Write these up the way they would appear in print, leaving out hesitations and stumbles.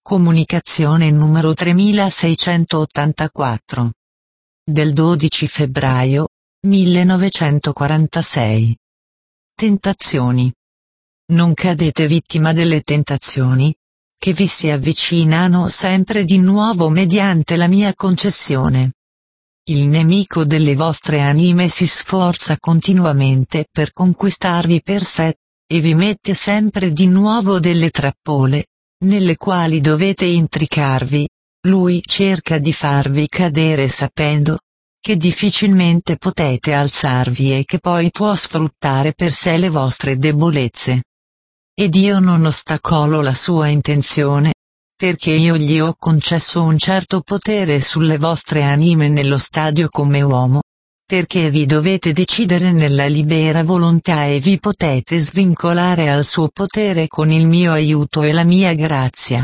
Comunicazione numero 3684. Del 12 febbraio 1946. Tentazioni. Non cadete vittima delle tentazioni, che vi si avvicinano sempre di nuovo mediante la mia concessione. Il nemico delle vostre anime si sforza continuamente per conquistarvi per sé, e vi mette sempre di nuovo delle trappole, nelle quali dovete intricarvi. Lui cerca di farvi cadere sapendo che difficilmente potete alzarvi e che poi può sfruttare per sé le vostre debolezze. Ed io non ostacolo la sua intenzione, perché io gli ho concesso un certo potere sulle vostre anime nello stadio come uomo, perché vi dovete decidere nella libera volontà e vi potete svincolare al suo potere con il mio aiuto e la mia grazia.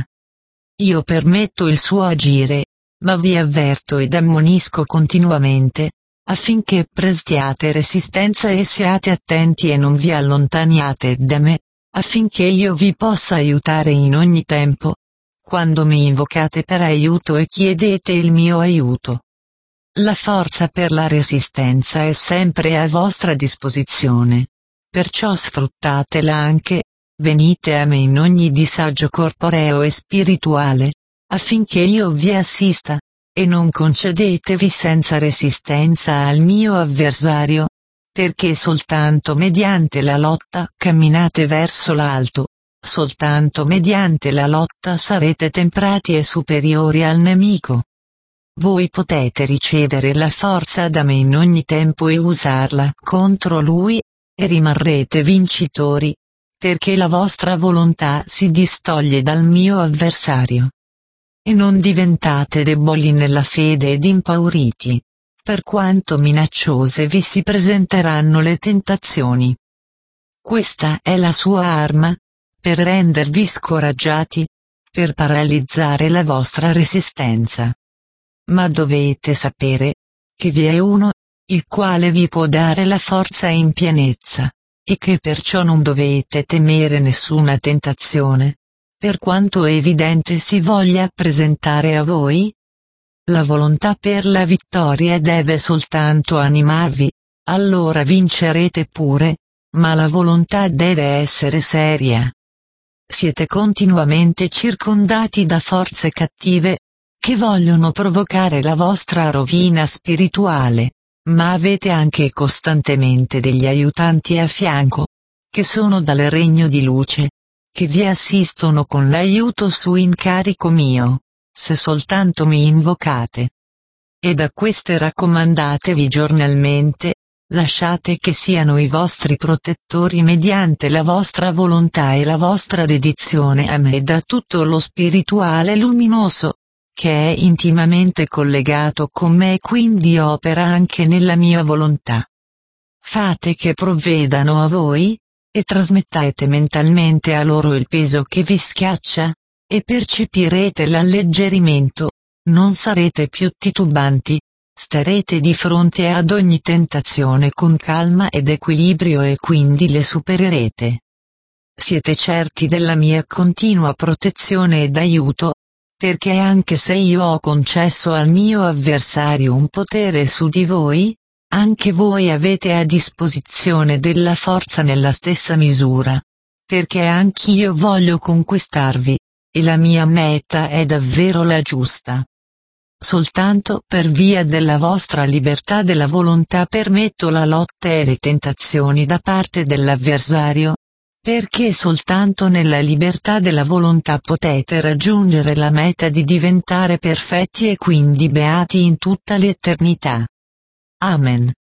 Io permetto il suo agire, ma vi avverto ed ammonisco continuamente, affinché prestiate resistenza e siate attenti e non vi allontaniate da me, affinché io vi possa aiutare in ogni tempo, quando mi invocate per aiuto e chiedete il mio aiuto. La forza per la resistenza è sempre a vostra disposizione, perciò sfruttatela anche. Venite a me in ogni disagio corporeo e spirituale, affinché io vi assista, e non concedetevi senza resistenza al mio avversario, perché soltanto mediante la lotta camminate verso l'alto, soltanto mediante la lotta sarete temprati e superiori al nemico. Voi potete ricevere la forza da me in ogni tempo e usarla contro lui, e rimarrete vincitori, perché la vostra volontà si distoglie dal mio avversario. E non diventate deboli nella fede ed impauriti, per quanto minacciose vi si presenteranno le tentazioni. Questa è la sua arma, per rendervi scoraggiati, per paralizzare la vostra resistenza. Ma dovete sapere che vi è uno, il quale vi può dare la forza in pienezza, e che perciò non dovete temere nessuna tentazione, per quanto evidente si voglia presentare a voi. La volontà per la vittoria deve soltanto animarvi, allora vincerete pure, ma la volontà deve essere seria. Siete continuamente circondati da forze cattive, che vogliono provocare la vostra rovina spirituale. Ma avete anche costantemente degli aiutanti a fianco, che sono dal regno di luce, che vi assistono con l'aiuto su incarico mio, se soltanto mi invocate. E da queste raccomandatevi giornalmente, lasciate che siano i vostri protettori mediante la vostra volontà e la vostra dedizione a me da tutto lo spirituale luminoso, che è intimamente collegato con me e quindi opera anche nella mia volontà. Fate che provvedano a voi, e trasmettete mentalmente a loro il peso che vi schiaccia, e percepirete l'alleggerimento, non sarete più titubanti, starete di fronte ad ogni tentazione con calma ed equilibrio e quindi le supererete. Siete certi della mia continua protezione ed aiuto, perché anche se io ho concesso al mio avversario un potere su di voi, anche voi avete a disposizione della forza nella stessa misura, perché anch'io voglio conquistarvi, e la mia meta è davvero la giusta. Soltanto per via della vostra libertà della volontà permetto la lotta e le tentazioni da parte dell'avversario, perché soltanto nella libertà della volontà potete raggiungere la meta di diventare perfetti e quindi beati in tutta l'eternità. Amen.